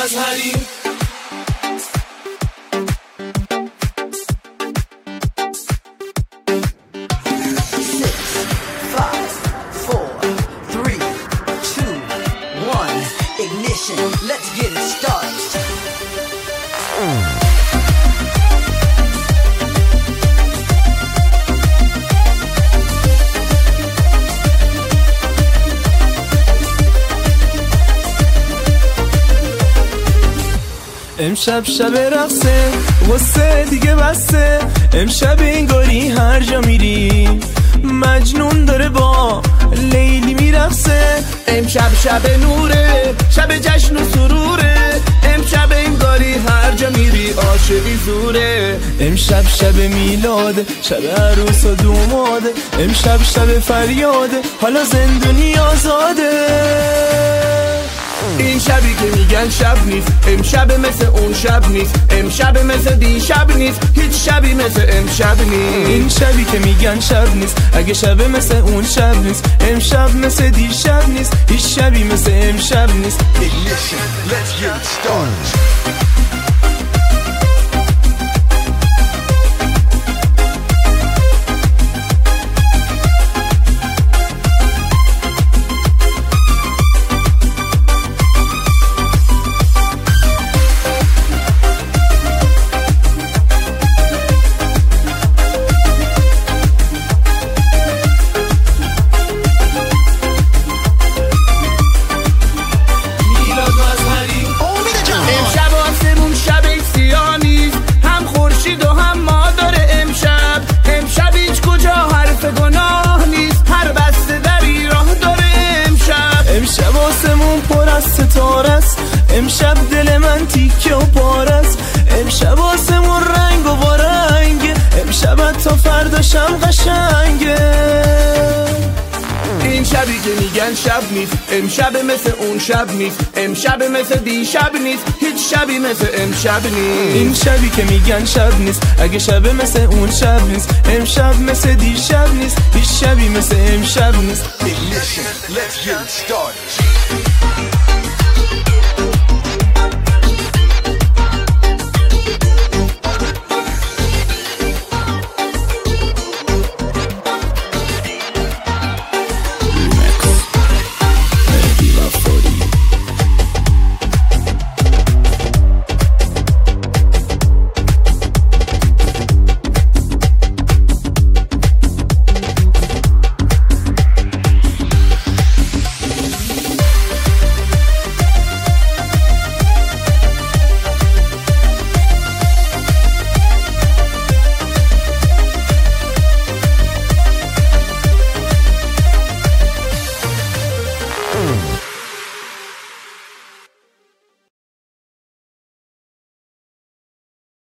مظهری. Let's get it started. امشب شب رقصه واسه دیگه بسته، امشب انگاری هر جا میری مجنون داره با لیلی میرقصه. امشب شب نوره، شب جشن و سروره، امشب انگاری هر جا میری عاشقی زوره. امشب شب میلاده، شب عروس و دوماده، امشب شب فریاده، حالا زندونی آزاده. این شبی که میگن شب نیست، امشب مثل اون شب نیست، امشب مثل دیشب نیست، هیچ شبی مثل امشب نیست. این شبی که میگن شب نیست، اگه شب مثل اون شب نیست، امشب مثل دیشب نیست، هیچ شبی مثل امشب نیست. Ignition, let's get it started. امشب دل من تیکه و پارست، امشب آسمون رنگ و وارنگه، امشب تا فرداشم قشنگه. این شبی که میگن شب نیست، امشب مثل اون شب نیست، امشب مثل دیشب نیست، هیچ شبی مثل امشب نیست. این شبی که میگن شب نیست، اگه شب مثل اون شب نیست، امشب مثل دیشب نیست، هیچ شبی مثل امشب نیست. Ignition, let's get it started.